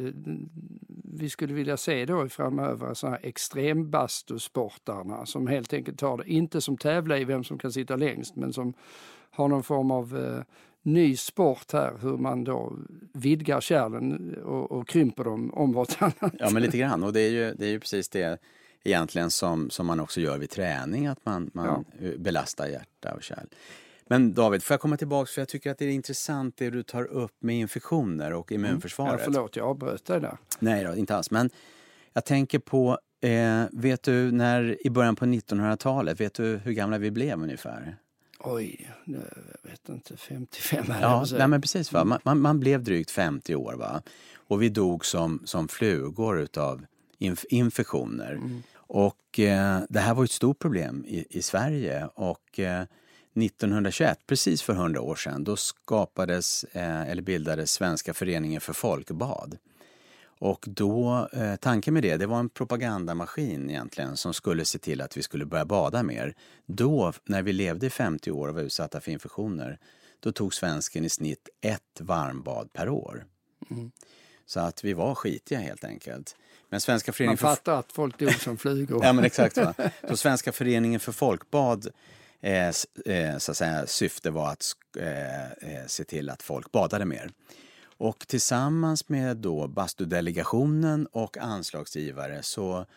vi skulle vilja se då framöver sådana här extrembastusportarna som helt enkelt tar det, inte som tävlar i vem som kan sitta längst, men som har någon form av eh, ny sport här, hur man då vidgar kärlen och, och krymper dem om vartannat. Ja, men lite grann, och det är ju, det är ju precis det egentligen som, som man också gör vid träning, att man, man ja. belastar hjärta och kärl. Men David, får jag komma tillbaka, för jag tycker att det är intressant det du tar upp med infektioner och immunförsvaret. Ja, förlåt, jag avbröt dig där. Nej då, inte alls. Men jag tänker på, eh, vet du, när i början på nittonhundratalet, vet du hur gamla vi blev ungefär? Oj, jag vet inte, femtiofem. Ja, nej, men precis, va? Man, man, man blev drygt femtio år, va? Och vi dog som, som flugor utav inf- infektioner. Mm. Och eh, det här var ett stort problem i, i Sverige, och eh, nittonhundratjugoett, precis för hundra år sedan, då skapades eh, eller bildades Svenska föreningen för folkbad. Och då, eh, tanken med det, det var en propagandamaskin egentligen som skulle se till att vi skulle börja bada mer. Då, när vi levde i femtio år och var utsatta för infektioner, då tog svensken i snitt ett varmbad per år. Mm. Så att vi var skitiga helt enkelt. Men Svenska föreningen Man fattar för... att folk dog som flugor. Ja, men exakt, va? Så Svenska föreningen för folkbad, Eh, eh, så att säga, syfte var att eh, se till att folk badade mer. Och tillsammans med då bastudelegationen och anslagsgivare så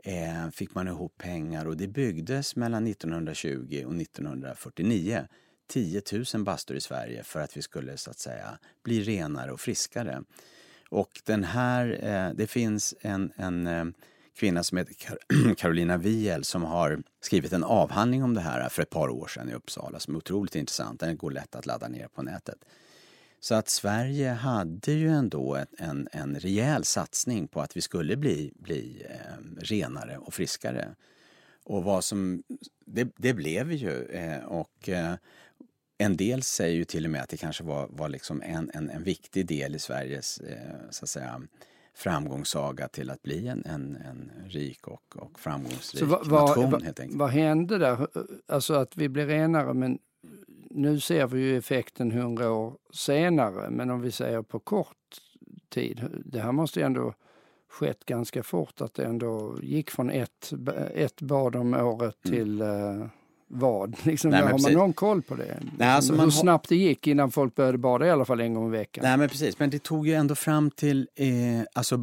eh, fick man ihop pengar och det byggdes mellan nittonhundratjugo och nittonhundrafyrtionio tio tusen bastur i Sverige för att vi skulle så att säga bli renare och friskare. Och den här, eh, det finns en, en eh, kvinna som heter Kar- Carolina Viel som har skrivit en avhandling om det här för ett par år sedan i Uppsala som är otroligt intressant. Den går lätt att ladda ner på nätet. Så att Sverige hade ju ändå ett, en, en rejäl satsning på att vi skulle bli, bli eh, renare och friskare. Och vad som, det, det blev vi ju eh, och eh, en del säger ju till och med att det kanske var, var liksom en, en, en viktig del i Sveriges eh, så att säga, framgångssaga till att bli en, en, en rik och, och framgångsrik Så va, va, nation va, helt enkelt. Vad hände där? Alltså att vi blir renare, men nu ser vi ju effekten hundra år senare. Men om vi säger på kort tid, det här måste ju ändå skett ganska fort, att det ändå gick från ett, ett bad om året mm. till uh, vad? Liksom, Nej, har precis. man någon koll på det? Nej, alltså Hur man snabbt det gick innan folk började bada i alla fall en gång i veckan? Nej men precis, men det tog ju ändå fram till eh, alltså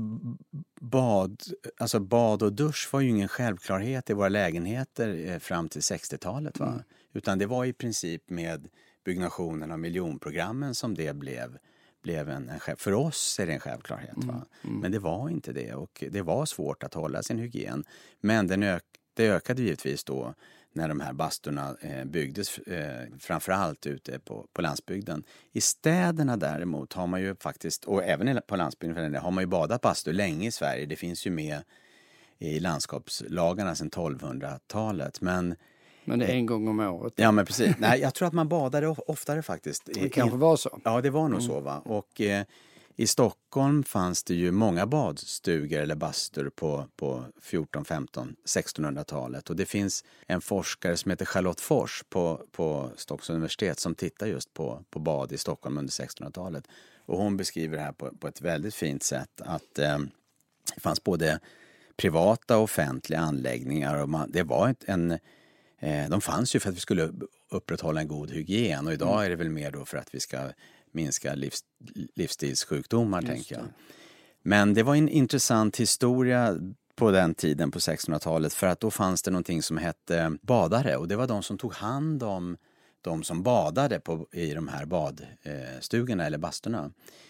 bad, alltså bad och dusch var ju ingen självklarhet i våra lägenheter eh, fram till sextiotalet va? Mm. Utan det var i princip med byggnationen av miljonprogrammen som det blev, blev en, en för oss är det en självklarhet va? Mm. Mm. Men det var inte det och det var svårt att hålla sin hygien. Men den ök, det ökade givetvis då när de här bastorna eh, byggdes eh, framförallt ute på, på landsbygden. I städerna däremot har man ju faktiskt, och även på landsbygden för den där, har man ju badat bastu länge i Sverige. Det finns ju med i landskapslagarna sedan tolvhundratalet. Men, men det är en gång om året. Ja men precis. Nej, jag tror att man badade oftare faktiskt. Det kanske var så. Ja det var nog mm. så va. Och eh, i Stockholm fanns det ju många badstugor eller bastur på, på fjorton-, femton-, sextonhundratalet. Och det finns en forskare som heter Charlotte Fors på, på Stockholms universitet som tittar just på, på bad i Stockholm under sextonhundratalet. Och hon beskriver det här på, på ett väldigt fint sätt att eh, det fanns både privata och offentliga anläggningar. Och man, det var ett, en, eh, de fanns ju för att vi skulle upprätthålla en god hygien och idag är det väl mer då för att vi ska minska livs, livsstilssjukdomar just tänker jag. Det. Men det var en intressant historia på den tiden på sextonhundratalet för att då fanns det någonting som hette badare och det var de som tog hand om de som badade på, i de här badstugorna eller bastorna.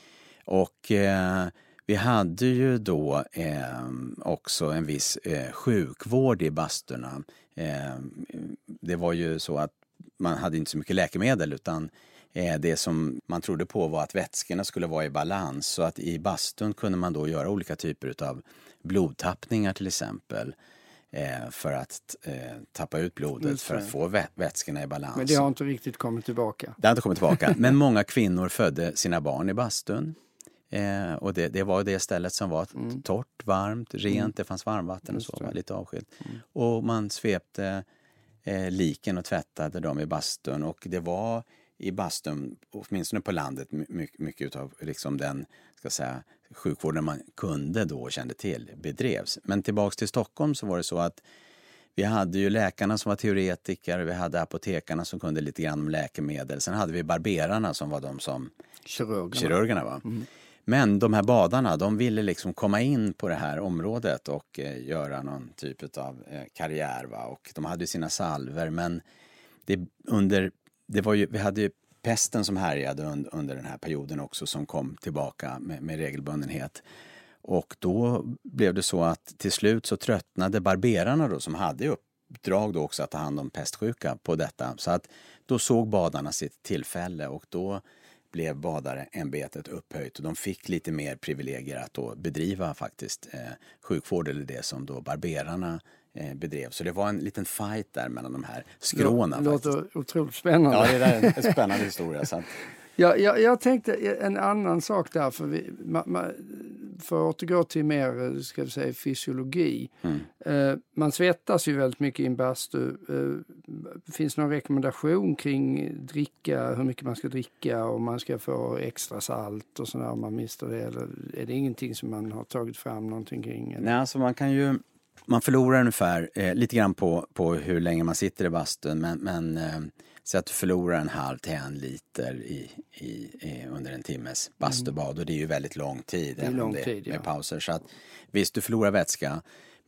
Och eh, vi hade ju då eh, också en viss eh, sjukvård i bastorna. Eh, det var ju så att man hade inte så mycket läkemedel utan det som man trodde på var att vätskorna skulle vara i balans så att i bastun kunde man då göra olika typer av blodtappningar till exempel eh, för att eh, tappa ut blodet för att få vä- vätskorna i balans. Men det har inte riktigt kommit tillbaka. Det har inte kommit tillbaka, men många kvinnor födde sina barn i bastun eh, och det, det var det stället som var mm. torrt, varmt, rent, mm. det fanns varmvatten och så, var lite avskilt. Mm. Och man svepte eh, liken och tvättade dem i bastun och det var i bastun, åtminstone på landet, mycket, mycket av liksom den ska säga, sjukvården man kunde då och kände till bedrevs. Men tillbaks till Stockholm så var det så att vi hade ju läkarna som var teoretiker, vi hade apotekarna som kunde lite grann om läkemedel. Sen hade vi barberarna som var de som kirurgerna, kirurgerna var. Mm. Men de här badarna, de ville liksom komma in på det här området och eh, göra någon typ av eh, karriär va? Och de hade ju sina salver men det under Det var ju, vi hade ju pesten som härjade under, under den här perioden också som kom tillbaka med, med regelbundenhet. Och då blev det så att till slut så tröttnade barberarna då som hade uppdrag då också att ta hand om pestsjuka på detta. Så att då såg badarna sitt tillfälle och då blev badarämbetet upphöjt och de fick lite mer privilegier att då bedriva faktiskt eh, sjukvård eller det som då barberarna eh, bedrev. Så det var en liten fight där mellan de här skråna. Det låter faktiskt otroligt spännande. Ja, det är en spännande historia. Så att... ja, jag, jag tänkte en annan sak där, för, vi, ma, ma, för att återgå till mer ska vi säga, fysiologi. Mm. Eh, man svettas ju väldigt mycket i en bastu. Eh, finns någon rekommendation kring dricka, hur mycket man ska dricka och man ska få extra salt och sådär om man mister det? Eller är det ingenting som man har tagit fram någonting kring? Eller? Nej, alltså man kan ju... Man förlorar ungefär eh, lite grann på, på hur länge man sitter i bastun. Men, men eh, så att du förlorar en halv till en liter i, i, i, under en timmes bastubad. Mm. Och det är ju väldigt lång tid. Det är lång det, tid, med ja. pauser. Så att visst, du förlorar vätska. Men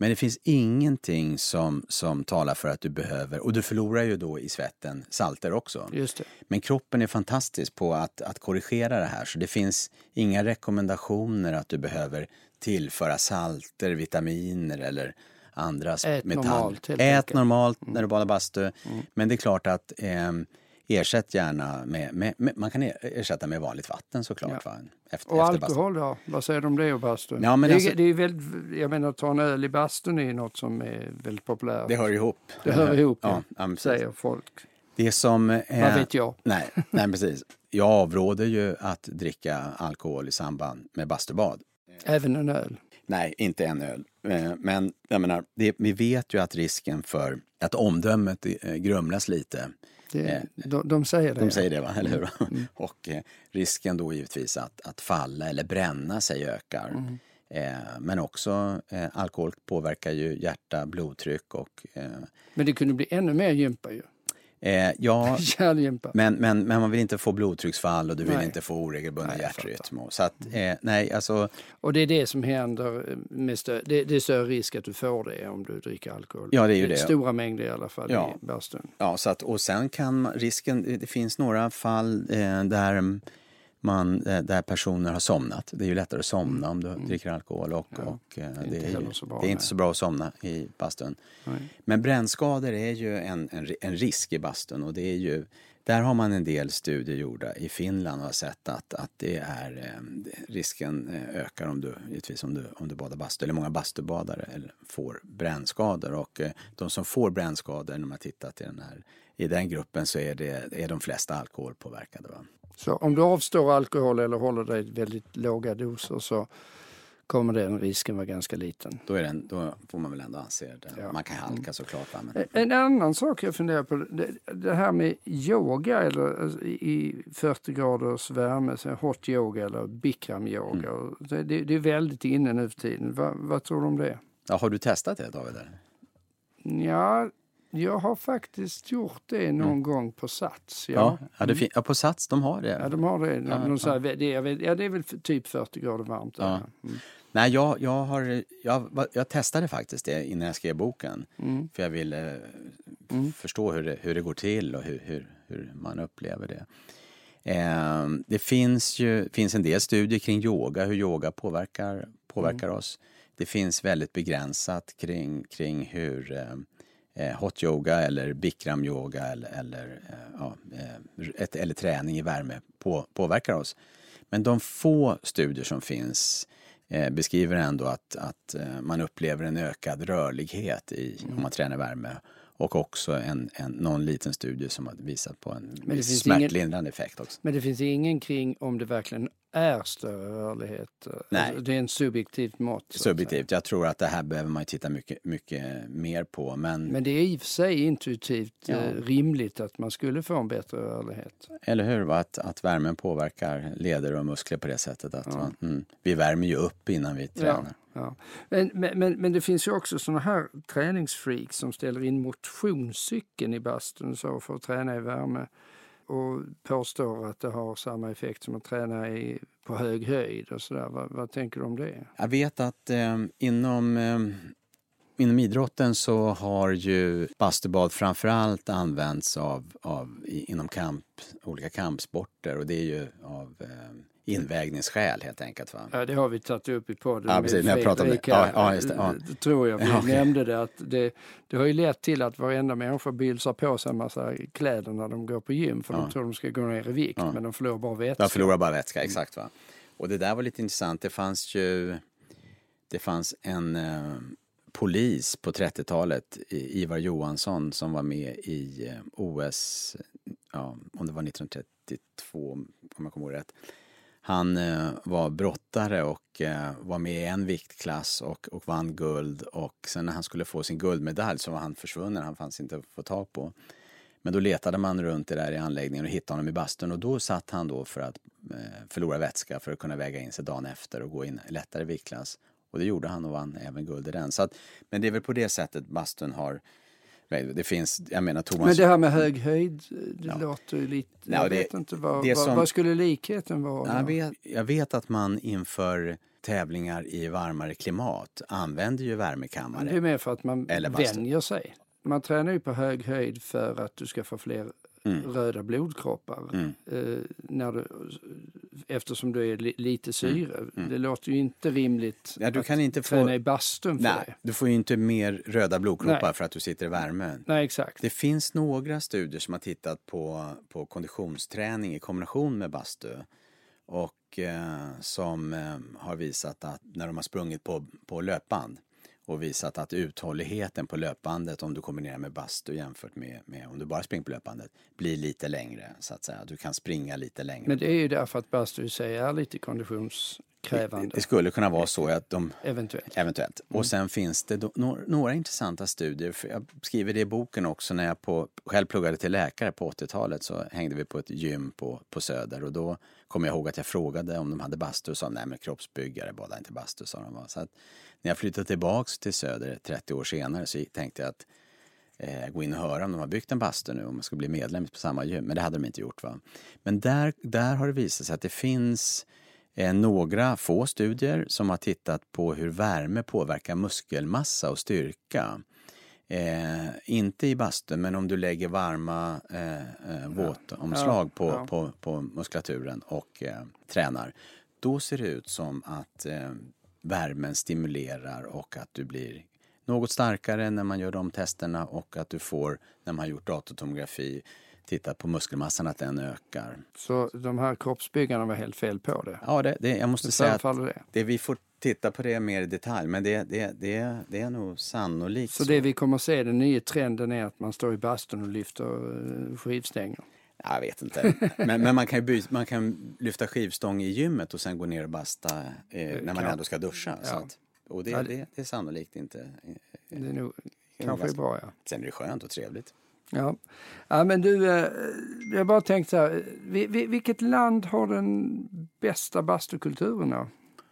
Men det finns ingenting som, som talar för att du behöver, och du förlorar ju då i svetten salter också. Just det. Men kroppen är fantastisk på att, att korrigera det här, så det finns inga rekommendationer att du behöver tillföra salter, vitaminer eller andra Ät metaller. normalt, helt Ät enkelt. normalt när du badar bastu. Mm. Men det är klart att eh, ersätt gärna med, med, med, man kan ersätta med vanligt vatten såklart. Ja. Va? Efter, Och efter alkohol då? Vad säger du om det och bastun? Ja, men det, alltså, det är väldigt, jag menar, att ta en öl i bastun är något som är väldigt populärt. det hör ihop. Det hör ihop, ja, ja, ja, säger folk. Det som... Eh, Vad vet jag? Nej, nej, precis. Jag avråder ju att dricka alkohol i samband med bastubad. Även en öl? Nej, inte en öl. Men jag menar, det, vi vet ju att risken för att omdömet grumlas lite. Det, de, de säger det. De säger det, va? Eller hur? Mm. Och eh, risken då givetvis att, att falla eller bränna sig ökar. Mm. Eh, men också eh, alkohol påverkar ju hjärta, blodtryck och... Eh, Men det kunde bli ännu mer gympa ju. eh, ja, Kärlgympa. men, men, men man vill inte få blodtrycksfall och du vill Nej. inte få oregelbunden Nej, jag hjärtrytm. Så att, eh, nej, alltså... Och det är det som händer med stö- det, det är större risk att du får det om du dricker alkohol. Ja, det är ju det. Stora mängder i alla fall Ja. i bastun. Ja, så att, och sen kan man, risken, det finns några fall eh, där man, eh, där personer har somnat. Det är ju lättare att somna om du Mm. dricker alkohol och, Ja, och eh, det är det, inte är ju, heller så bra, det är inte nej. så bra att somna i bastun. Nej. Men brännskador är ju en, en, en risk i bastun, och det är ju, där har man en del studier gjorda i Finland och har sett att, att det är eh, risken eh, ökar om du, givetvis om du, om du badar bastu, eller många bastubadare eller får brännskador, och eh, de som får brännskador, när man tittar till den här, i den gruppen, så är det är de flesta alkoholpåverkade, va? Så om du avstår alkohol eller håller dig i väldigt låga doser så kommer den risken vara ganska liten. Då, är den, då får man väl ändå anse det. Ja. Man kan halka såklart. Va? Men, En annan sak jag funderar på, det, det här med yoga eller alltså, i fyrtio graders värme, så hot yoga eller bikram yoga. Mm. Det, det, det är väldigt inne nu för tiden. Va, vad tror du om det? ja, har du testat det, David? Ja, jag har faktiskt gjort det någon mm. gång på Sats. Ja, ja, ja, det fin- ja, på Sats, de har det. Ja, de har det. De, Ja, de ja. säger, det, jag vet, ja, det är väl typ fyrtio grader varmt. Ja. Mm. Nej, jag, jag, har, jag, jag testade faktiskt det innan jag skrev boken. Mm. För jag ville Mm. förstå hur det, hur det går till och hur, hur, hur man upplever det. Eh, det finns ju finns en del studier kring yoga, hur yoga påverkar, påverkar Mm. oss. Det finns väldigt begränsat kring, kring hur eh, hot yoga eller bikram yoga eller, eller, eh, ja, eh, ett, eller träning i värme på, påverkar oss. Men de få studier som finns eh, beskriver ändå att, att eh, man upplever en ökad rörlighet i, Mm. om man tränar värme. Och också en, en, någon liten studie som har visat på en det finns smärtlindrande ingen, effekt också. Men det finns ingen kring om det verkligen är större rörlighet. Nej. Alltså, det är en subjektivt mått. så att Subjektivt. Jag tror att det här behöver man titta mycket, mycket mer på. Men, Men det är i och för sig intuitivt Ja. eh, rimligt att man skulle få en bättre rörlighet. eller hur? Va? Att, att värmen påverkar leder och muskler på det sättet. Att Ja. man, mm, vi värmer ju upp innan vi tränar. Ja. Men, men, men, men det finns ju också såna här träningsfreaks som ställer in motionscykeln i bastun så för att träna i värme och påstår att det har samma effekt som att träna i, på hög höjd och sådär. Vad, vad tänker du om det? Jag vet att eh, inom, eh, inom idrotten så har ju bastubad framförallt använts av, av, i, inom kamp, olika kampsporter, och det är ju av eh, invägningsskäl helt enkelt. Va? Ja, det har vi tagit upp i podden. Ja, precis, när jag pratade om det. Ja, ja, just det, ja. Det tror jag vi Ja, okej. nämnde det. Att det. Det har ju lett till att varenda människa bylsar på sig en massa kläder när de går på gym. För Ja. de tror de ska gå ner i vikt, Ja. men de förlorar bara vätska. Jag förlorar bara vätska, exakt. Va? Och det där var lite intressant. Det fanns ju det fanns en eh, polis på trettiotalet, Ivar Johansson, som var med i eh, O S, ja, om det var nittonhundratrettiotvå, om jag kommer ihåg rätt. Han eh, var brottare och eh, var med i en viktklass och, och vann guld. Och sen när han skulle få sin guldmedalj så var han försvunnen. Han fanns inte att få tag på. Men då letade man runt det där i anläggningen och hittade honom i bastun. Och då satt han då för att eh, förlora vätska för att kunna väga in sig dagen efter och gå in i lättare viktklass. Och det gjorde han och vann även guld i den. Så att, men det är väl på det sättet bastun har... Det finns, jag menar Thomas... Men det här med hög höjd, det Ja. låter ju lite... Ja, jag det- vet inte, vad, det vad, som- vad skulle likheten vara? Jag vet, jag vet att man inför tävlingar i varmare klimat använder ju värmekammare. Det är mer för att man vänjer sig. Man tränar ju på hög höjd för att du ska få fler mm. röda blodkroppar. Mm. Eh, när du, eftersom du är li, lite syre. Mm. Mm. Det låter ju inte rimligt ja, du att kan inte träna få, i bastun för nej, det. Du får ju inte mer röda blodkroppar nej. för att du sitter i värme. Nej, exakt. Det finns några studier som har tittat på, på konditionsträning i kombination med bastu. Och eh, som eh, har visat att när de har sprungit på, på löpband och visat att uthålligheten på löpbandet om du kombinerar med bastu jämfört med, med om du bara springer på löpbandet blir lite längre så att säga. Du kan springa lite längre. Men det är ju därför att bastu i sig är lite konditionskrävande. Det, det skulle kunna vara så att de... Eventuellt. Eventuellt. Mm. Och sen finns det då, några, några intressanta studier. För jag skriver det i boken också när jag på, själv pluggade till läkare på åttiotalet så hängde vi på ett gym på, på Söder och då kommer jag ihåg att jag frågade om de hade bastu och sa nej men kroppsbyggare badar inte bastu sa de. Så att när jag flyttade tillbaks till Söder trettio år senare så tänkte jag att eh, gå in och höra om de har byggt en bastu nu om man ska bli medlem på samma gym. Men det hade de inte gjort va. Men där, där har det visat sig att det finns eh, några få studier som har tittat på hur värme påverkar muskelmassa och styrka. Eh, inte i bastun men om du lägger varma eh, eh, våtomslag på, ja. på, på muskulaturen och eh, tränar. Då ser det ut som att eh, värmen stimulerar och att du blir något starkare när man gör de testerna och att du får när man har gjort datortomografi tittat på muskelmassan att den ökar. Så de här kroppsbyggarna var helt fel på det? Ja, det, det, jag måste det säga att det. det vi får titta på det mer i detalj men det, det, det, det är nog sannolikt. Så, så det vi kommer att se, den nya trenden är att man står i bastun och lyfter skivstänger? Jag vet inte. Men, men man, kan ju byta, man kan lyfta skivstång i gymmet och sen gå ner och basta eh, när man ändå ska duscha. Ja. Så att, och det, ja, det, det är sannolikt inte. Eh, det är nog kanske är bra, ja. Sen är det skönt och trevligt. Ja, ja men du, eh, jag bara tänkte så här, vi, vi, vilket land har den bästa bastukulturen då?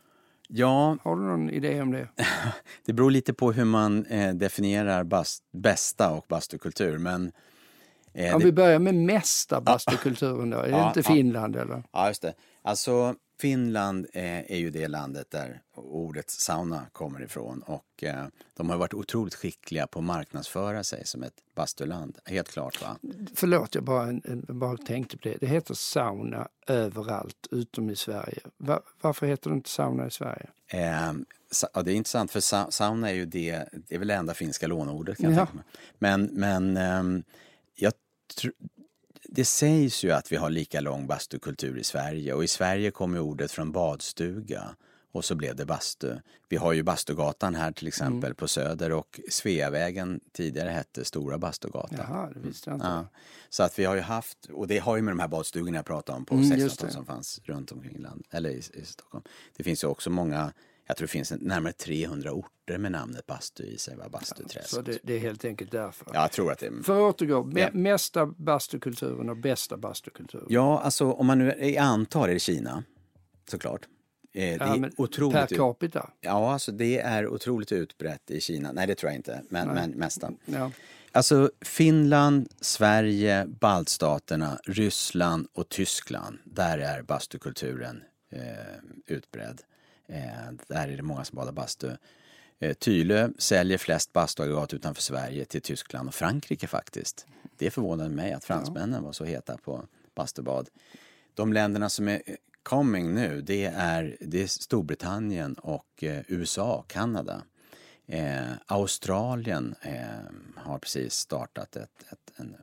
Ja. Har du någon idé om det? Det beror lite på hur man eh, definierar bast, bästa och bastukultur, men Eh, Om det... vi börjar med mesta bastukulturen då, är det ja, inte Finland ja. eller? Ja, just det. Alltså Finland eh, är ju det landet där ordet sauna kommer ifrån och eh, de har varit otroligt skickliga på att marknadsföra sig som ett bastuland, helt klart va? Förlåt, jag bara, bara tänkte på det. Det heter sauna överallt utom i Sverige. Va, varför heter det inte sauna i Sverige? Eh, ja, det är intressant för sa- sauna är ju det, det är väl det enda finska lånordet kan jag ja. tänka mig. Men, men eh, jag tr- det sägs ju att vi har lika lång bastukultur i Sverige och i Sverige kommer ordet från badstuga och så blev det bastu. Vi har ju Bastugatan här till exempel mm. på Söder och Sveavägen tidigare hette Stora Bastugatan. Jaha, det visste jag inte. Ja. Så att vi har ju haft, och det har ju med de här badstugorna jag pratade om på mm, sextonhundratalet som fanns runt omkring land, eller i, i Stockholm. Det finns ju också många, jag tror det finns närmare trehundra orter med namnet bastu i sig, bastuträsk. Ja, så det, det är helt enkelt därför. Ja, jag tror att det är... För att återgå, me- ja. mesta bastukulturen och bästa bastukulturen. Ja, alltså om man nu antar är det Kina, såklart. Eh, det ja, är otroligt per capita? Ja, alltså det är otroligt utbrett i Kina. Nej, det tror jag inte, men, men mesta. Ja. Alltså Finland, Sverige, baltstaterna, Ryssland och Tyskland, där är bastukulturen eh, utbredd. Eh, där är det många som badar bastu. Eh, Tylö säljer flest bastuaggregat utanför Sverige till Tyskland och Frankrike faktiskt. Det förvånade mig att fransmännen var så heta på bastubad. De länderna som är coming nu, det är, det är Storbritannien och eh, U S A, Kanada. Eh, Australien eh, har precis startat ett, ett, en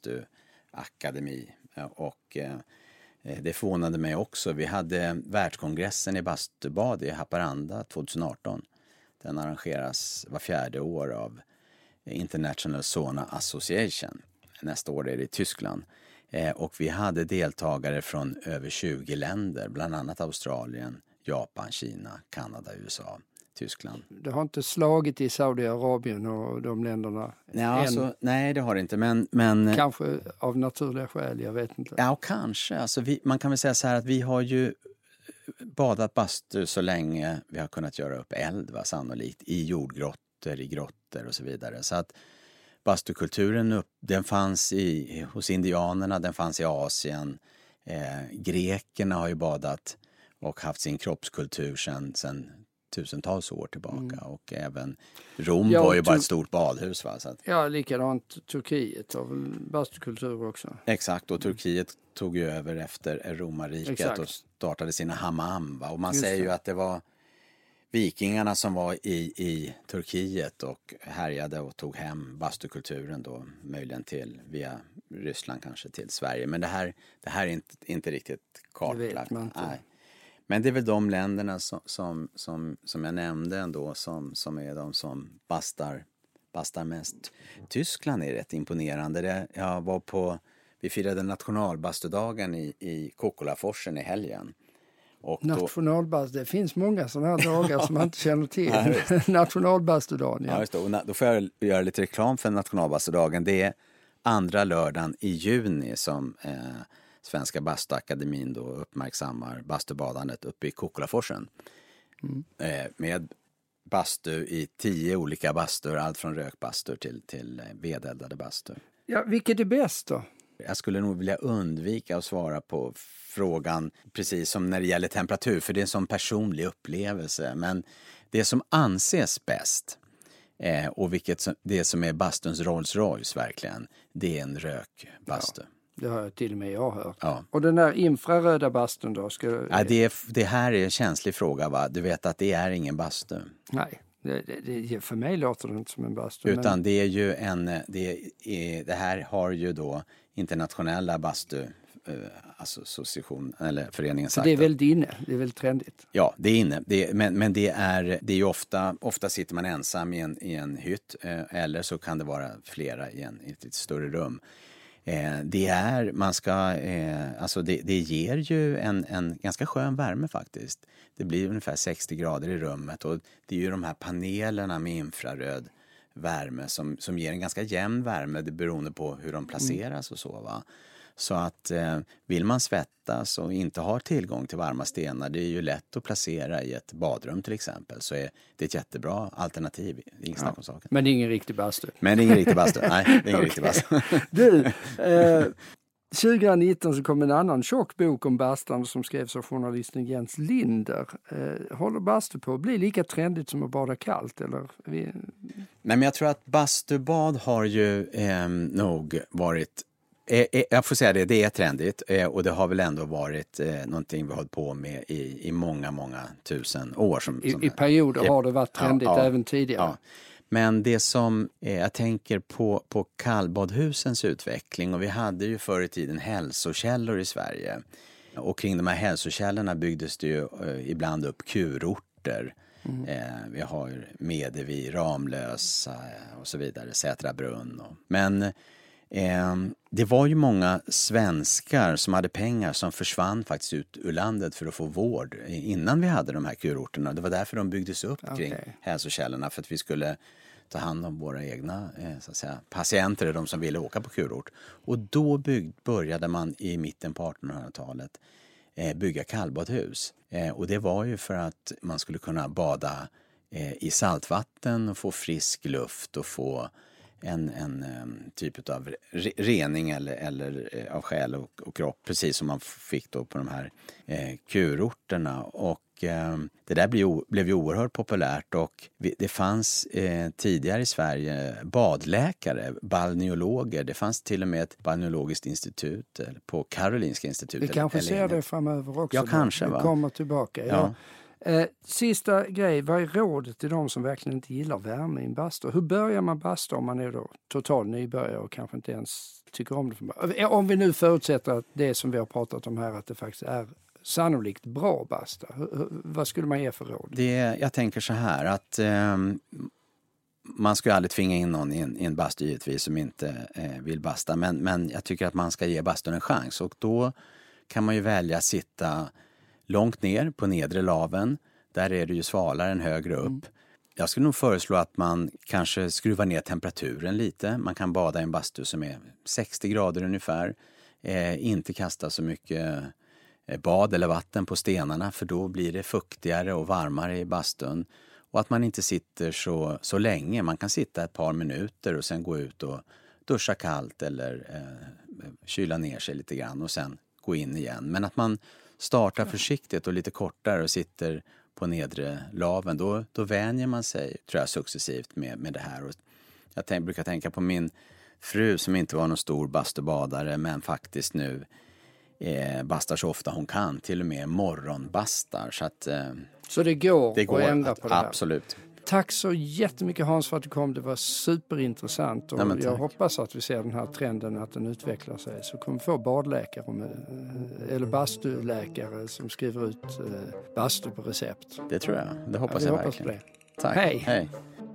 bastuakademi och eh, det förvånade mig också. Vi hade världskongressen i bastubad i Haparanda tjugoarton. Den arrangeras var fjärde år av International Sauna Association. Nästa år är det i Tyskland. Eh, och vi hade deltagare från över tjugo länder, bland annat Australien, Japan, Kina, Kanada, U S A, Tyskland. Det har inte slagit i Saudiarabien och de länderna? Ja, alltså, nej, det har det inte. Men, men, kanske av naturliga skäl, jag vet inte. Ja, kanske. Alltså vi, man kan väl säga så här att vi har ju badat bastu så länge vi har kunnat göra upp eld, va, sannolikt, i jordgrottor, i grottor och så vidare. Så att bastukulturen upp, den fanns i, hos indianerna, den fanns i Asien. Eh, grekerna har ju badat och haft sin kroppskultur sedan, sedan tusentals år tillbaka. Mm. Och även Rom ja, var ju tur- bara ett stort badhus. Va? Så att... Ja, likadant Turkiet har väl bastukultur också. Exakt, och Turkiet tog ju över efter romarriket Exakt. och startade sina hammam. Va? Och man Just säger det. ju att det var vikingarna som var i, i Turkiet och härjade och tog hem bastukulturen då, möjligen till via Ryssland kanske till Sverige. Men det här, det här är inte, inte riktigt kartlagt. Det vet man inte. Nej. Men det är väl de länderna som, som, som, som jag nämnde ändå som, som är de som bastar, bastar mest. Tyskland är rätt imponerande. Det, jag var på, vi firade nationalbastudagen i, i Kokkolaforsen i helgen. Nationalbast, det finns många sådana här dagar som man inte känner till. Nationalbastudagen, ja. Ja, just det. Och na- då får jag göra lite reklam för nationalbastudagen. Det är andra lördagen i juni som eh, Svenska Bastuakademin då uppmärksammar bastubadandet uppe i Kokkolaforsen. Mm. Eh, med bastu i tio olika bastur, allt från rökbastur till, till vedeldade bastur. Ja, vilket är bäst då? Jag skulle nog vilja undvika att svara på frågan precis som när det gäller temperatur, för det är en sån personlig upplevelse. Men det som anses bäst eh, och vilket som, det som är bastuns Rolls Royce verkligen, det är en rökbastu. Ja, det har jag till och med jag hört. Ja. Och den där infraröda bastun då? Ska... Ja, det, är, det här är en känslig fråga, va? Du vet att det är ingen bastu. Nej. Det, det, för mig låter det inte som en bastu. Utan men... det är ju en, det, är, det här har ju då internationella bastu association eller föreningen sagt. Så det är väldigt inne, det är väldigt trendigt. Ja, det är inne. Det är, men men det, är, det är ju ofta, ofta sitter man ensam i en, i en hytt eh, eller så kan det vara flera i, en, i ett större rum. Eh, det är, man ska, eh, alltså det, det ger ju en, en ganska skön värme faktiskt. Det blir ungefär sextio grader i rummet och det är ju de här panelerna med infraröd värme som, som ger en ganska jämn värme, det beroende på hur de placeras och så, va. Så att eh, vill man svettas och inte har tillgång till varma stenar, det är ju lätt att placera i ett badrum till exempel, så är det ett jättebra alternativ. Det är ingen snack om saken. Men det är ingen riktig bastu. Men det är ingen riktig bastu. Nej, det är ingen okay. riktig bastu. Du, eh, tjugonitton så kom en annan tjock bok om bastan som skrevs av journalisten Jens Linder. Eh, håller bastu på att bli lika trendigt som att bada kallt? Eller? Vi... Nej, men jag tror att bastubad har ju eh, nog varit... Jag får säga det, det är trendigt och det har väl ändå varit eh, någonting vi har hållit på med i, i många, många tusen år. Som, som I, I perioder har det varit trendigt ja, även tidigare. Ja. Men det som eh, jag tänker på, på kallbadhusens utveckling, och vi hade ju förr i tiden hälsokällor i Sverige. Och kring de här hälsokällorna byggdes det ju eh, ibland upp kurorter. Mm. Eh, vi har Medevi, Ramlösa och så vidare, Sätrabrunn. Och, men... Eh, det var ju många svenskar som hade pengar som försvann faktiskt ut ur landet för att få vård innan vi hade de här kurorterna. Det var därför de byggdes upp okay. kring hälsokällorna, för att vi skulle ta hand om våra egna eh, så att säga, patienter, de som ville åka på kurort. Och då bygg, började man i mitten på artonhundratalet eh, bygga kallbadhus. Eh, och det var ju för att man skulle kunna bada eh, i saltvatten och få frisk luft och få en, en um, typ av re- rening eller, eller uh, av själ och, och kropp, precis som man fick då på de här eh, kurorterna. Och eh, det där blev, blev ju oerhört populärt, och vi, det fanns eh, tidigare i Sverige badläkare, balneologer. Det fanns till och med ett balneologiskt institut på Karolinska institutet. Vi kanske eller, ser eller, det framöver också. Ja, kanske, va? Vi kommer tillbaka, ja. ja. Eh, sista grej, vad är rådet till de som verkligen inte gillar värme i en bastu? Hur börjar man basta om man är då total nybörjare och kanske inte ens tycker om det från början? Om vi nu förutsätter att det som vi har pratat om här, att det faktiskt är sannolikt bra basta. Hur, vad skulle man ge för råd? Det, jag tänker så här att eh, man ska ju aldrig tvinga in någon i en, i en bastu givetvis som inte eh, vill basta. Men, men jag tycker att man ska ge bastun en chans, och då kan man ju välja att sitta långt ner på nedre laven. Där är det ju svalare än högre upp. Mm. Jag skulle nog föreslå att man kanske skruvar ner temperaturen lite. Man kan bada i en bastu som är sextio grader ungefär. Eh, inte kasta så mycket eh, bad eller vatten på stenarna, för då blir det fuktigare och varmare i bastun. Och att man inte sitter så, så länge. Man kan sitta ett par minuter och sen gå ut och duscha kallt eller eh, kyla ner sig lite grann och sen gå in igen. Men att man startar försiktigt och lite kortare och sitter på nedre laven, då, då vänjer man sig, tror jag, successivt med, med det här. Och jag tänk, brukar tänka på min fru som inte var någon stor bastubadare, men faktiskt nu eh, bastar så ofta hon kan, till och med morgonbastar. Så, att, eh, så det går, det går att ändra att, på det här? Absolut. Tack så jättemycket Hans för att du kom. Det var superintressant och ja, jag hoppas att vi ser den här trenden att den utvecklar sig. Så kommer vi få badläkare eller bastuläkare som skriver ut bastu på recept. Det tror jag. Det hoppas ja, jag hoppas verkligen. Det. Tack. Hej. Hej.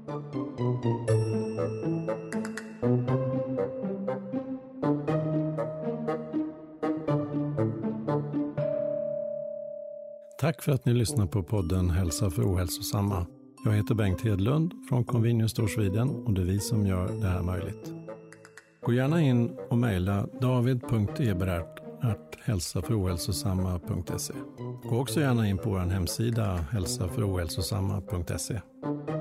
Tack för att ni lyssnar på podden Hälsa för ohälsosamma. Jag heter Bengt Hedlund från Convenience Store Sweden och det är vi som gör det här möjligt. Gå gärna in och mejla david punkt eberhardt at hälsa för ohälsosamma punkt se. Gå också gärna in på vår hemsida hälsa för ohälsosamma punkt se.